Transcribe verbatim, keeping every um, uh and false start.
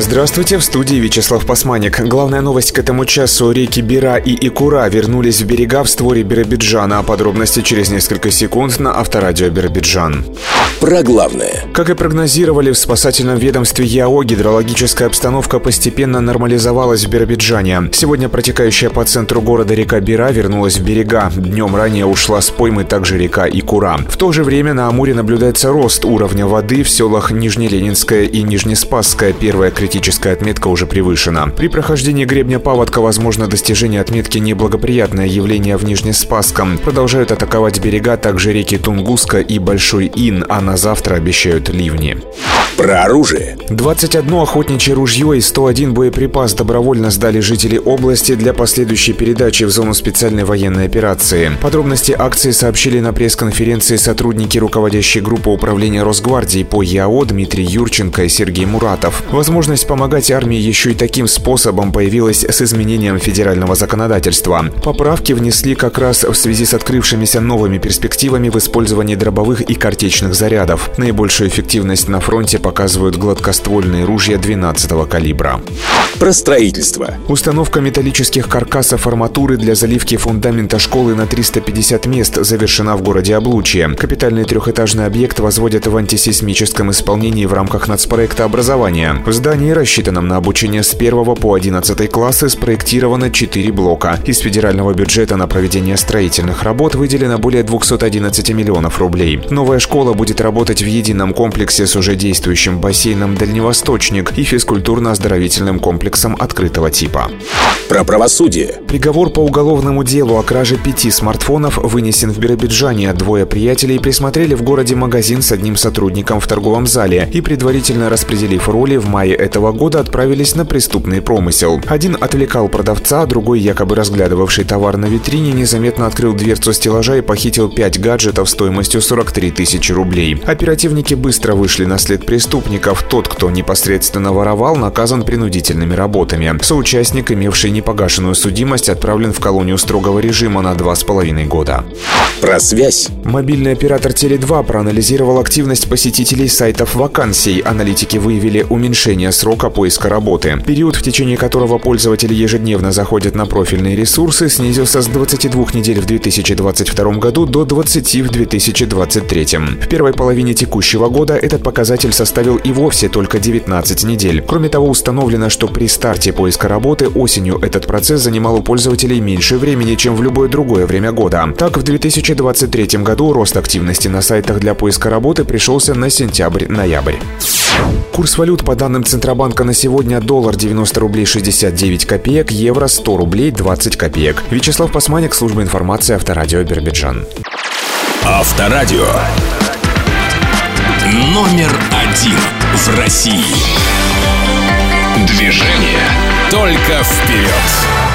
Здравствуйте, в студии Вячеслав Пасманик. Главная новость к этому часу. Реки Бира и Икура вернулись в берега в створе Биробиджана. А подробности через несколько секунд на Авторадио Биробиджан. Про главное. Как и прогнозировали в спасательном ведомстве ЯО, гидрологическая обстановка постепенно нормализовалась в Биробиджане. Сегодня протекающая по центру города река Бира вернулась в берега. Днем ранее ушла с поймы также река Икура. В то же время на Амуре наблюдается рост уровня воды в селах Нижнеленинская и Нижнеспасская. Первая критическая отметка уже превышена. При прохождении гребня паводка возможно достижение отметки неблагоприятное явление в Нижнеспасском. Продолжают атаковать берега также реки Тунгуска и Большой Ин, а на завтра обещают ливни. Про оружие. двадцать одно охотничье ружье и сто один боеприпас добровольно сдали жители области для последующей передачи в зону специальной военной операции. Подробности акции сообщили на пресс-конференции сотрудники руководящей группы управления Росгвардии по ЯО Дмитрий Юрченко и Сергей Муратов. Возможность помогать армии еще и таким способом появилась с изменением федерального законодательства. Поправки внесли как раз в связи с открывшимися новыми перспективами в использовании дробовых и картечных зарядов. Наибольшую эффективность на фронте показывают гладкоствольные ружья двенадцатого калибра. Про строительство. Установка металлических каркасов арматуры для заливки фундамента школы на триста пятьдесят мест завершена в городе Облучье. Капитальный трехэтажный объект возводят в антисейсмическом исполнении в рамках нацпроекта образования. В здании, рассчитанном на обучение с первого по одиннадцатый классы, спроектировано четыре блока. Из федерального бюджета на проведение строительных работ выделено более двухсот одиннадцати миллионов рублей. Новая школа будет работать в едином комплексе с уже действующим бассейном «Дальневосточник» и физкультурно-оздоровительным комплексом открытого типа. Про правосудие. Приговор по уголовному делу о краже пяти смартфонов вынесен в Биробиджане. Двое приятелей присмотрели в городе магазин с одним сотрудником в торговом зале и, предварительно распределив роли, в мае этого года отправились на преступный промысел. Один отвлекал продавца, другой, якобы разглядывавший товар на витрине, незаметно открыл дверцу стеллажа и похитил пять гаджетов стоимостью сорок три тысячи рублей. Оперативники быстро вышли на след преступников. Тот, кто непосредственно воровал, наказан принудительными работами. Соучастник, имевший непогашенную судимость, отправлен в колонию строгого режима на два с половиной года. Про связь. Мобильный оператор Теле два проанализировал активность посетителей сайтов вакансий. Аналитики выявили уменьшение срока поиска работы. Период, в течение которого пользователи ежедневно заходят на профильные ресурсы, снизился с двадцати двух недель в две тысячи двадцать втором году до двадцати в две тысячи двадцать третьем. В первой половине текущего года этот показатель составил и вовсе только девятнадцать недель. Кроме того, установлено, что при старте поиска работы осенью этот процесс занимал у пользователей меньше времени, чем в любое другое время года. Так, в две тысячи двадцать третьем году рост активности на сайтах для поиска работы пришелся на сентябрь-ноябрь. Курс валют по данным Центробанка на сегодня: доллар девяносто рублей шестьдесят девять копеек, евро сто рублей двадцать копеек. Вячеслав Пасманик, служба информации Авторадио Биробиджан. Авторадио. Номер один в России. Движение только вперед.